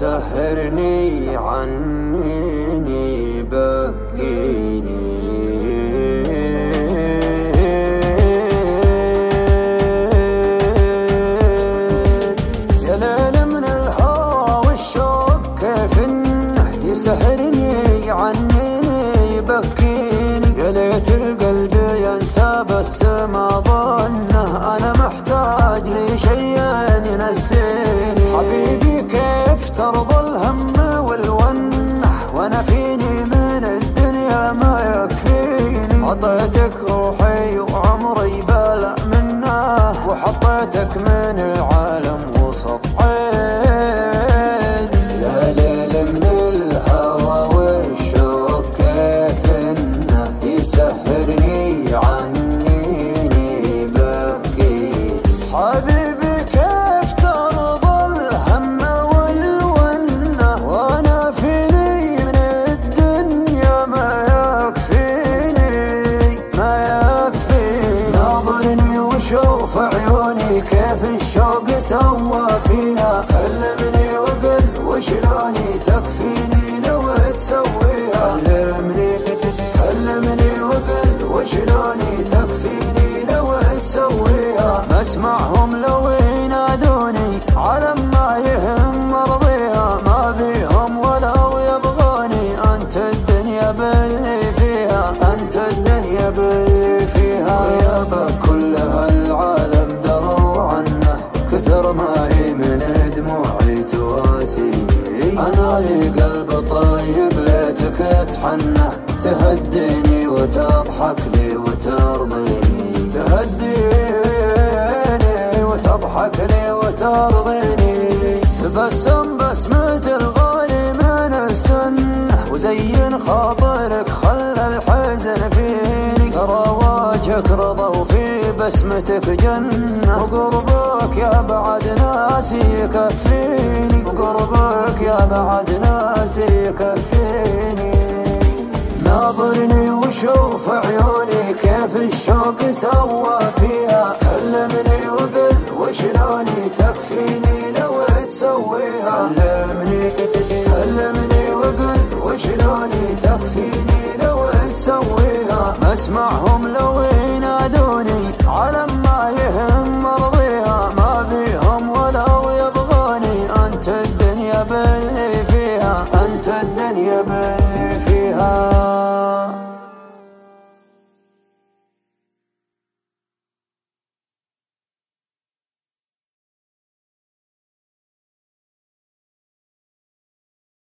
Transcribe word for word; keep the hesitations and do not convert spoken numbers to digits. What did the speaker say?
يسهرني عنيني بكيني. يا ليل من الهوى والشوق كيف انه يسهرني عنيني بكيني. يا ليت القلب ينسى بس ما ظنه انا محتاج لشيء ينسيني. حبيبي كيف ترضى الهم والونه وانا فيني من الدنيا ما يكفيني. عطيتك روحي وعمري بلا منه وحطيتك من العالم وسط عيني. يا ليل من الهوى والشوق كيف انه يسهرني عنيني بكيني. حبيبي كيف ترضى الهم والونه وانا فيني من الدنيا ما يكفيني ما يكفيني. ناظرني وشوف عيوني كيف الشوق سوى فيها. كلمني وقل وشلوني تكفيني لو تسويها. كلمني كلمني وقل وشلوني تكفيني لو تسويها. ما اسمعهم لو ينادوني على ما يهم مرضيها. ما بيهم ولو يبغوني انت الدنيا باللي فيها. انت الدنيا باللي فيها. غيابك كل هالعالم دروا عنه كثر ما هي من دموعي تواسيني. انا لي قلب طيب ليتك تحنه. تهديني وتضحك لي وترضيني. تهديني وتضحك لي وترضيني. تبسم بسمة الغالي من السنة وزين خاطرك خلى الحزن فيني. ترى وجهك رضا وفي بسمتك جنة. وقربك يا بعد ناسي يكفيني. وقربك يا بعد ناسي يكفيني. ناظرني وشوف عيوني كيف الشوق سوى فيها. كلمني وقل وشلوني تكفيني لو تسويها. كلمني كلمني وقل وشلوني تكفيني لو تسويها. ما اسمعهم